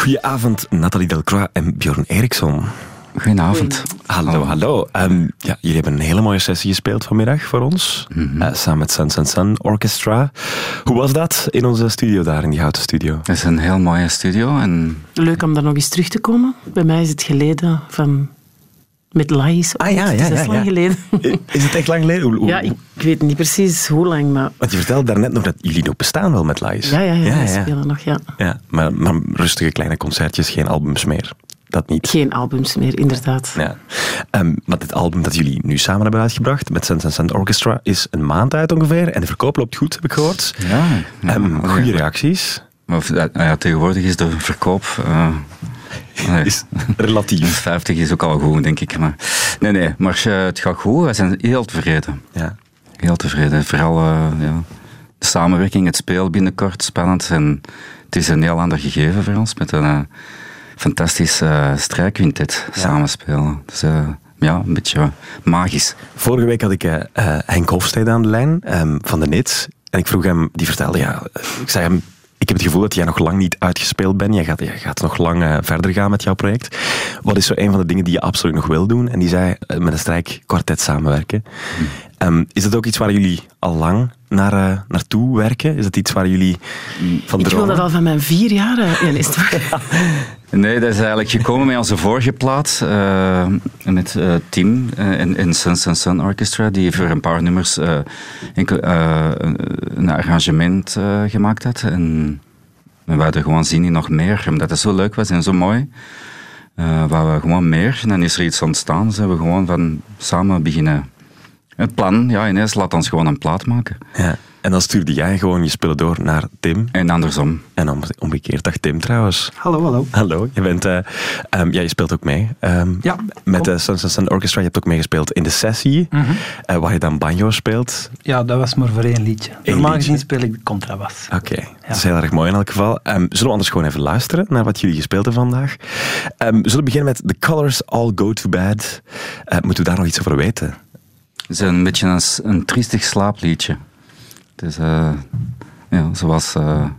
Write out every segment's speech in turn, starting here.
Goedenavond, Nathalie Delcroix en Björn Eriksson. Goedenavond. Hallo. Jullie hebben een hele mooie sessie gespeeld vanmiddag voor ons. Samen met Sun Orchestra. Hoe was dat in onze studio daar, in die houten studio? Het is een heel mooie studio. Leuk om daar nog eens terug te komen. Bij mij is het geleden van... Met Lais. Het is lang geleden. Is het echt lang geleden? Ja, ik weet niet precies hoe lang, maar... Want je vertelde daarnet nog dat jullie nog bestaan wel met Lais. Ja, we spelen nog, ja. Ja, maar rustige kleine concertjes, geen albums meer. Dat niet. Geen albums meer, inderdaad. Ja. Maar dit album dat jullie nu samen hebben uitgebracht met Sun Orchestra is een maand uit ongeveer. En de verkoop loopt goed, heb ik gehoord. Ja. Goede reacties. Maar tegenwoordig is de verkoop... is relatief. 50 is ook al goed, denk ik. Maar maar het gaat goed. We zijn heel tevreden. Ja. Heel tevreden. Vooral de samenwerking, het speel binnenkort, spannend. En het is een heel ander gegeven voor ons met een fantastisch strijkquintet samenspelen. Dus een beetje magisch. Vorige week had ik Henk Hofstede aan de lijn van de Nits. En ik vroeg hem, die vertelde, ik zei hem, ik heb het gevoel dat jij nog lang niet uitgespeeld bent. Jij gaat nog lang verder gaan met jouw project. Wat is zo een van de dingen die je absoluut nog wil doen? En die zei, met een strijkkwartet samenwerken. Is dat ook iets waar jullie al lang naartoe werken? Is dat iets waar jullie van dromen? Ik wil dat al van mijn 4 jaar. Is het waar? Nee, dat is eigenlijk gekomen met onze vorige plaat. Met Tim in Sun Orchestra, die voor een paar nummers een arrangement gemaakt had. En we wilden gewoon zien in nog meer, omdat het zo leuk was en zo mooi. Wou we gewoon meer. En dan is er iets ontstaan. Dus hebben we gewoon van samen beginnen. Het plan, ineens laat ons gewoon een plaat maken. Ja. En dan stuurde jij gewoon je spullen door naar Tim. En andersom. En omgekeerd. Dag Tim trouwens. Hallo. Hallo. Je bent, je speelt ook mee. Met de Sun Orchestra. Je hebt ook meegespeeld in de sessie. Waar je dan banjo speelt. Ja, dat was maar voor 1 liedje. Normaal gezien speel ik de contrabas. Oké. Dat is heel erg mooi in elk geval. Zullen we anders gewoon even luisteren naar wat jullie gespeeld hebben vandaag? We zullen beginnen met The Colors All Go To Bed. Moeten we daar nog iets over weten? Het is een beetje een triestig slaapliedje. Het is zoals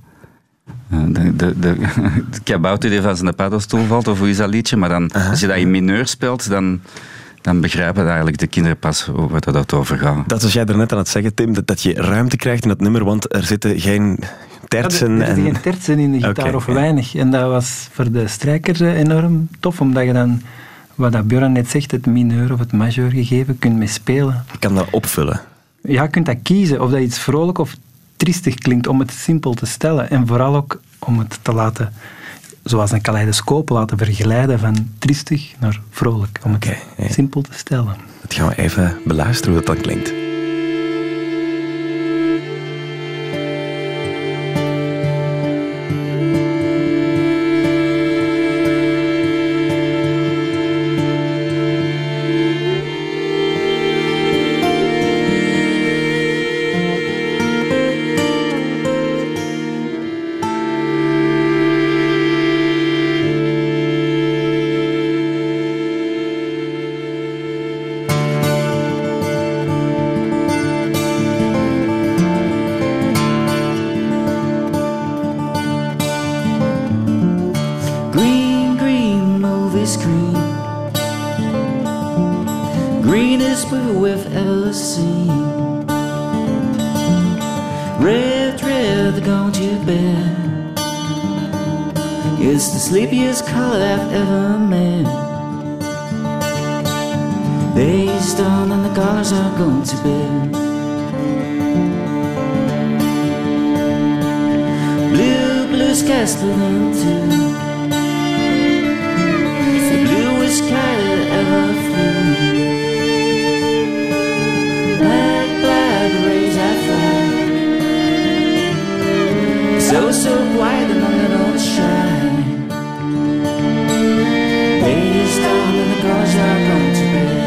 de kabouter die van zijn paddenstoel valt, of hoe is dat liedje? Maar dan, als je dat in mineur speelt, dan begrijpen eigenlijk de kinderen pas waar dat over gaat. Dat was jij daarnet aan het zeggen, Tim, dat je ruimte krijgt in dat nummer, want er zitten geen tertsen. Er zitten geen tertsen in de gitaar, of weinig. En dat was voor de strijkers enorm tof, omdat je dan, wat dat Björn net zegt, het mineur of het majeur gegeven, kunt mee spelen. Je kan dat opvullen. Ja, je kunt dat kiezen, of dat iets vrolijk of triestig klinkt, om het simpel te stellen. En vooral ook om het te laten, zoals een kaleidoscoop, laten vergeleiden van triestig naar vrolijk. Om het simpel te stellen. Dat gaan we even beluisteren hoe dat dan klinkt. Sleepiest color I've ever met. Day's done and the colors are going to bed. Blue skies split in two. The bluest sky that ever flew. Black rays I fly. So quiet and I'm gonna shine. Days down and the girls are going to bed.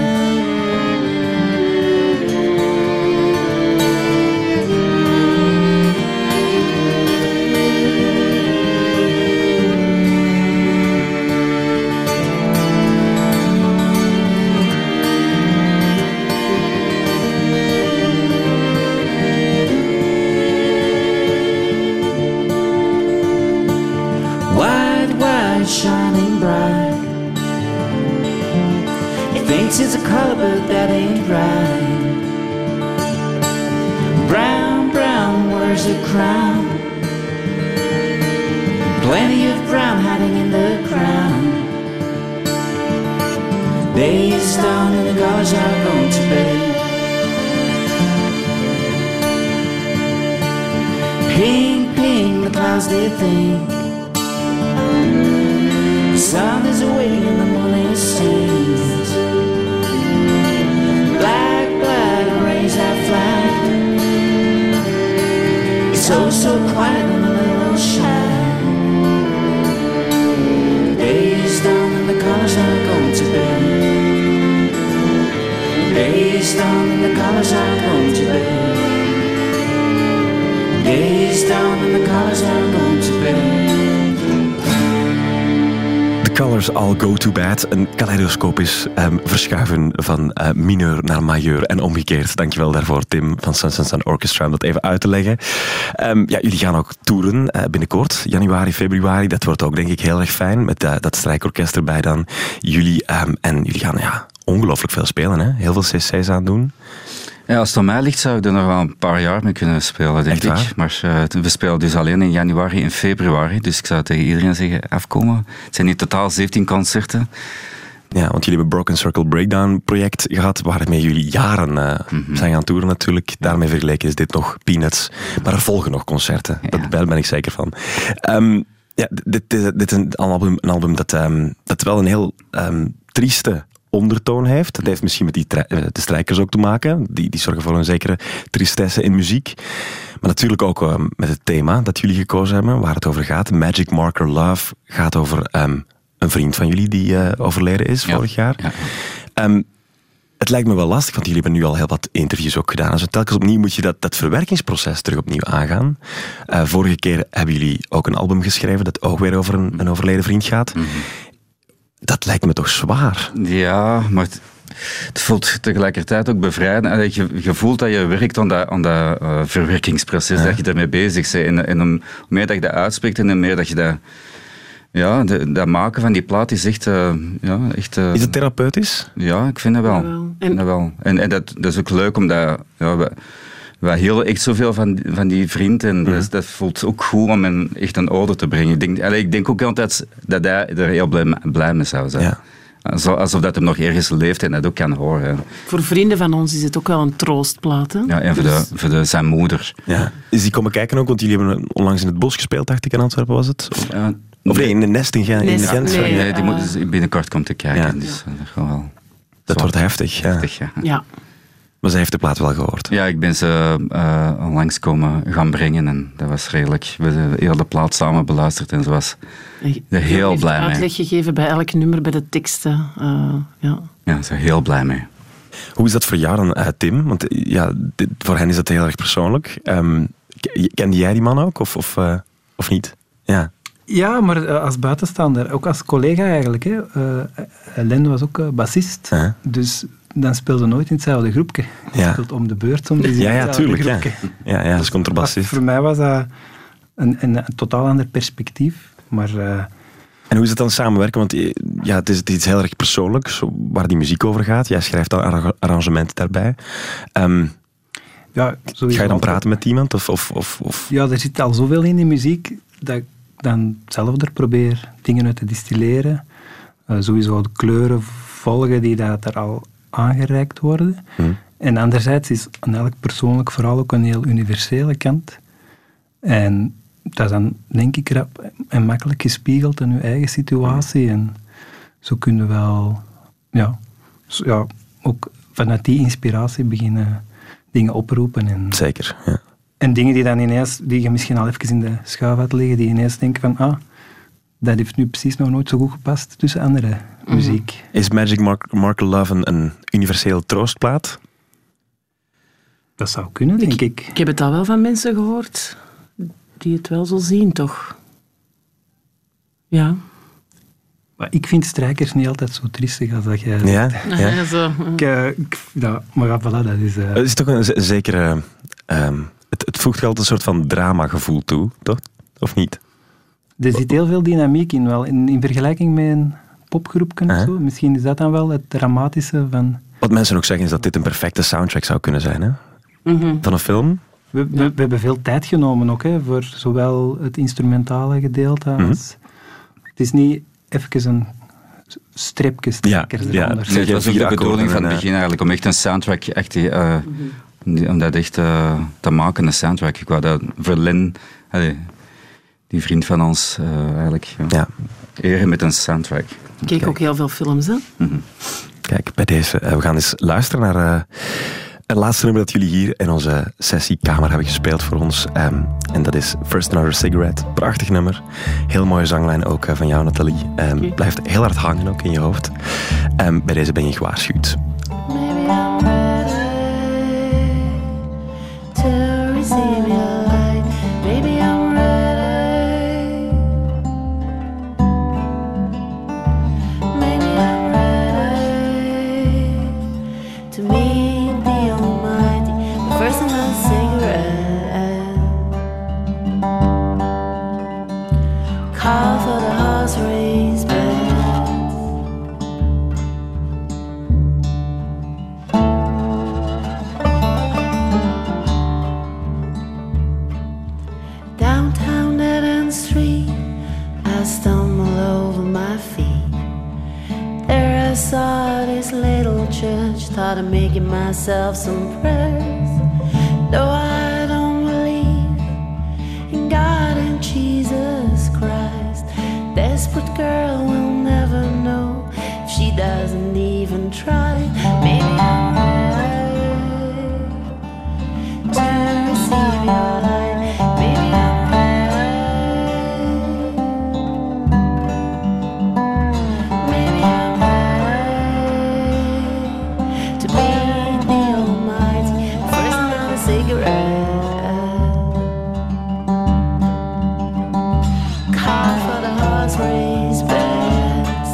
Thinks it's a color, but that ain't right. Brown, brown, where's the crown? Plenty of brown hiding in the crown. Day is done and the girls are going to bed. Ping, ping, the clouds they think. The sun is away and the morning sings. Black, black, rays that flag. It's so, so quiet on the little shine. Day is done and the colors are going to bed. Day is done and the colors are going to bed. Day is done and the colors are going to bed. The colors all go to bed. Een kaleidoscopisch verschuiven van mineur naar majeur en omgekeerd. Dankjewel daarvoor, Tim van Sun Sun Orchestra, om dat even uit te leggen. Jullie gaan ook toeren binnenkort, januari, februari. Dat wordt ook denk ik heel erg fijn, met dat strijkorkest erbij dan. Jullie gaan ongelooflijk veel spelen, hè? Heel veel cc's aan doen. Ja, als het aan mij ligt, zou ik er nog wel een paar jaar mee kunnen spelen, denk ik. Maar we spelen dus alleen in januari en februari. Dus ik zou tegen iedereen zeggen, afkomen. Het zijn in totaal 17 concerten. Ja, want jullie hebben Broken Circle Breakdown project gehad, waarmee jullie jaren zijn gaan toeren natuurlijk. Daarmee vergeleken is dit nog peanuts. Maar er volgen nog concerten. Ja. Daar ben ik zeker van. Dit is een album dat wel een heel trieste ondertoon heeft. Dat heeft misschien met de strijkers ook te maken. Die zorgen voor een zekere tristesse in muziek. Maar natuurlijk ook met het thema dat jullie gekozen hebben, waar het over gaat. Magic Marker Love gaat over een vriend van jullie die overleden is vorig jaar. Ja. Het lijkt me wel lastig, want jullie hebben nu al heel wat interviews ook gedaan. Dus telkens opnieuw moet je dat verwerkingsproces terug opnieuw aangaan. Vorige keer hebben jullie ook een album geschreven dat ook weer over een overleden vriend gaat. Mm-hmm. Dat lijkt me toch zwaar? Ja, maar het voelt tegelijkertijd ook bevrijdend. Je voelt dat je werkt aan dat verwerkingsproces, dat je daarmee bezig bent. En hoe meer dat je dat uitspreekt en hoe meer dat je dat... Ja, dat maken van die plaat is echt... is het therapeutisch? Ja, ik vind dat wel. En dat is ook leuk, omdat... Ja, wij hielden echt zoveel van die vriend en dat voelt ook goed om echt een orde te brengen. Ik denk ook altijd dat hij er heel blij mee zou zijn. Ja. Alsof dat hem nog ergens leeft en dat ook kan horen. Voor vrienden van ons is het ook wel een troostplaat. Hè? Ja, en voor zijn moeder. Ja. Is die komen kijken ook? Want jullie hebben onlangs in het bos gespeeld, dacht ik, in Antwerpen was het? Of nee, in de Nest in Gent. Nee, die moet binnenkort komen te kijken. Ja. Dus, dat wordt heftig. Ja. Maar zij heeft de plaat wel gehoord. Ja, ik ben ze onlangs gaan brengen en dat was redelijk. We hebben heel de plaat samen beluisterd en ze was er heel blij mee. Uitleg gegeven bij elk nummer, bij de teksten. Ja, ze is heel blij mee. Hoe is dat voor jou dan, Tim? Want voor hen is dat heel erg persoonlijk. Kende jij die man ook of niet? Ja. Ja, maar als buitenstaander, ook als collega eigenlijk. Len was ook bassist, dus dan speelde nooit in hetzelfde groepje. Je speelt om de beurt soms in hetzelfde groepje. Ja, dat is contrabassist. Voor mij was dat een totaal ander perspectief. Maar, en hoe is het dan samenwerken? Want het is iets heel erg persoonlijks, waar die muziek over gaat. Jij schrijft dan arrangementen daarbij. Ga je dan praten met iemand? Of? Ja, er zit al zoveel in die muziek dat ik dan zelf er probeer dingen uit te distilleren. Sowieso de kleuren volgen die er al aangereikt worden. En anderzijds is aan elk persoonlijk vooral ook een heel universele kant. En dat is dan, denk ik, rap en makkelijk gespiegeld in uw eigen situatie. En zo kunnen we wel ook vanuit die inspiratie beginnen dingen oproepen. En, zeker, ja. En dingen die dan ineens, die je misschien al even in de schuif had liggen, die ineens denken van, dat heeft nu precies nog nooit zo goed gepast tussen andere muziek. Is Magic Marker Love een universele troostplaat? Dat zou kunnen, denk ik. Ik heb het al wel van mensen gehoord die het wel zo zien, toch? Ja. Maar ik vind strijkers niet altijd zo triestig als dat jij... Ja? Zo. Maar voilà, dat is... Het is toch een zekere... Het voegt altijd een soort van dramagevoel toe, toch? Of niet? Er zit heel veel dynamiek in, wel. In vergelijking met een popgroepken of zo. Misschien is dat dan wel het dramatische van... Wat mensen ook zeggen is dat dit een perfecte soundtrack zou kunnen zijn, hè? Van een film. We hebben veel tijd genomen ook, hè, voor zowel het instrumentale gedeelte als... Het is niet even een streepje eronder. Nee, het was ook de bedoeling van het begin eigenlijk, om echt een soundtrack echt, om dat echt te maken, een soundtrack. Ik wou dat voor Lin, die vriend van ons, eigenlijk eren met een soundtrack. Ik keek ook heel veel films, hè? Kijk, bij deze, we gaan eens luisteren naar het laatste nummer dat jullie hier in onze sessiekamer hebben gespeeld voor ons. En dat is First Another Cigarette. Prachtig nummer. Heel mooie zanglijn ook van jou, Nathalie. Blijft heel hard hangen ook in je hoofd. Bij deze ben je gewaarschuwd. Maybe I'm ready to receive your light. Maybe I'm ready. Maybe I'm ready to meet the Almighty. But first another cigarette. Call for the horse race band. Downtown dead end street, I stumble over my feet. There I saw this little church, thought of making myself some prayers. Though I don't believe in God and Jesus Christ, desperate girl will never know if she doesn't even try. Maybe I'm ready to receive your light. Maybe I'm ready. Maybe I'm ready to meet the Almighty. First another cigarette. Call for the horse race bets.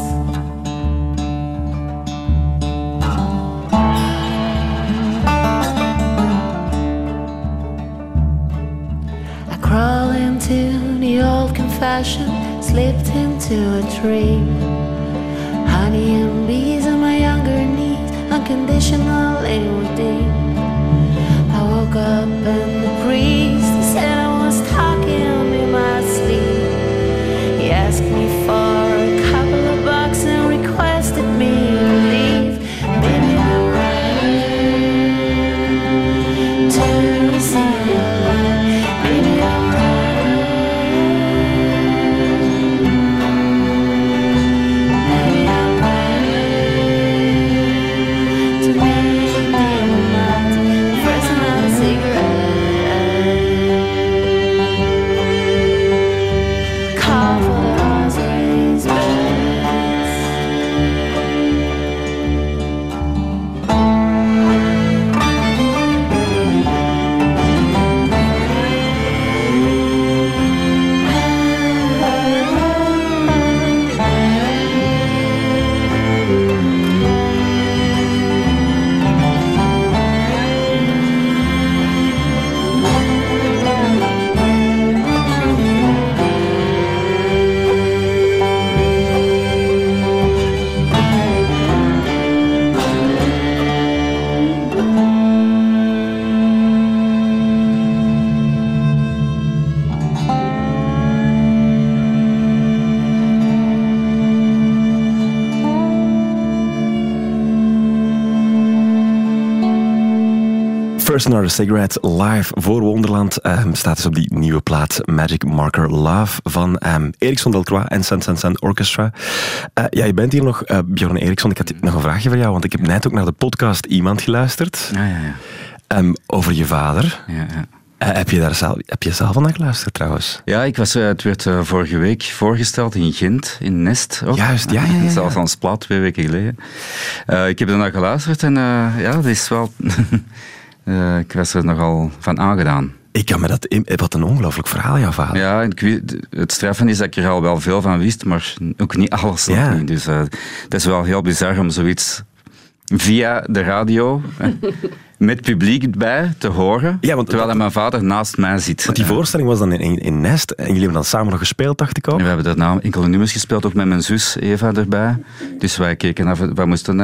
I crawl into the old confession, slipped into a dream. Honey and bees on my younger knees, unconditionally redeemed. I woke up and the priest, he said I was talking in my sleep. He asked me for a couple of bucks and requested me to leave. Maybe I'm ready to receive your light. Maybe I'm ready. Maybe I'm ready to meet the Almighty. First another cigarette. Call for the horse race bets. First Another Cigarette live voor Wonderland staat dus op die nieuwe plaat Magic Marker Love van Erickson Delcroix en Sen Orchestra. Je bent hier nog, Bjorn Erickson. Ik had nog een vraagje voor jou, want ik heb net ook naar de podcast Iemand geluisterd. Over je vader. Heb je zelf al naar geluisterd trouwens? Ja, het werd vorige week voorgesteld in Gent, in Nest. Ook. Juist, ja. Zelfs aan Splat 2 weken geleden. Ik heb er naar geluisterd en dat is wel... ik was er nogal van aangedaan. Ik kan me dat... Wat een ongelooflijk verhaal, jouw vader. Ja, het straffen is dat ik er al wel veel van wist, maar ook niet alles nog niet. Dus dat is wel heel bizar om zoiets via de radio met publiek bij te horen, Ja, want terwijl mijn vader naast mij zit. Want die voorstelling was dan in Nest en jullie hebben dan samen nog gespeeld, dacht ik ook. We hebben daarna enkele nummers gespeeld, ook met mijn zus Eva erbij. Dus wij keken af, wij moesten...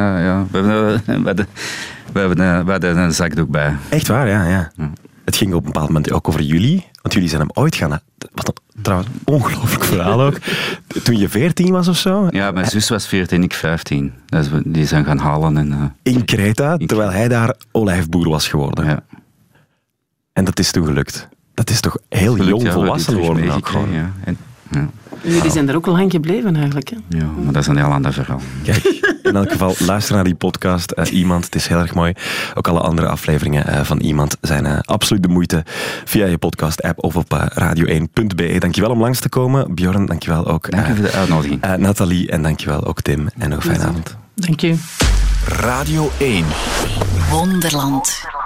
we hadden een zakdoek bij. Echt waar, ja. Het ging op een bepaald moment ook over jullie, want jullie zijn hem ooit gaan... Wat een trouwens ongelooflijk verhaal ook. Toen je 14 was of zo? Ja, mijn zus was 14, ik 15. Dus die zijn gaan halen. En, in Kreta, terwijl hij daar olijfboer was geworden. Ja. En dat is toen gelukt. Dat is toch heel jong volwassen worden ook gewoon. Ja. Ja. Jullie zijn er ook lang gebleven eigenlijk. Hè? Ja, maar dat is een heel ander verhaal. Kijk, in elk geval, luister naar die podcast. Iemand, het is heel erg mooi. Ook alle andere afleveringen van Iemand zijn absoluut de moeite via je podcast-app of op radio1.be. Dankjewel om langs te komen. Bjorn, dankjewel ook. Dank je voor de uitnodiging. Nathalie, en dankjewel ook Tim. En nog een fijne avond. Dank je. Radio 1. Wonderland.